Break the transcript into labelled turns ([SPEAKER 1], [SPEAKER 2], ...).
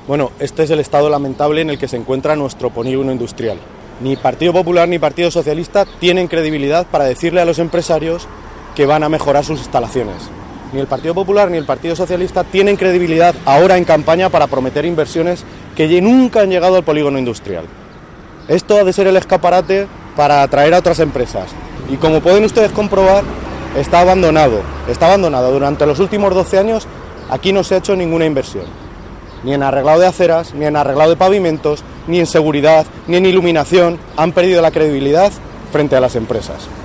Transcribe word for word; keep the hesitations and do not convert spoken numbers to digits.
[SPEAKER 1] Bueno, este es el estado lamentable en el que se encuentra nuestro polígono industrial. Ni Partido Popular ni Partido Socialista tienen credibilidad para decirle a los empresarios que van a mejorar sus instalaciones. Ni el Partido Popular ni el Partido Socialista tienen credibilidad ahora en campaña para prometer inversiones que nunca han llegado al polígono industrial. Esto ha de ser el escaparate para atraer a otras empresas. Y como pueden ustedes comprobar, está abandonado. Está abandonado. Durante los últimos doce años aquí no se ha hecho ninguna inversión. Ni en arreglado de aceras, ni en arreglado de pavimentos, ni en seguridad, ni en iluminación. Han perdido la credibilidad frente a las empresas.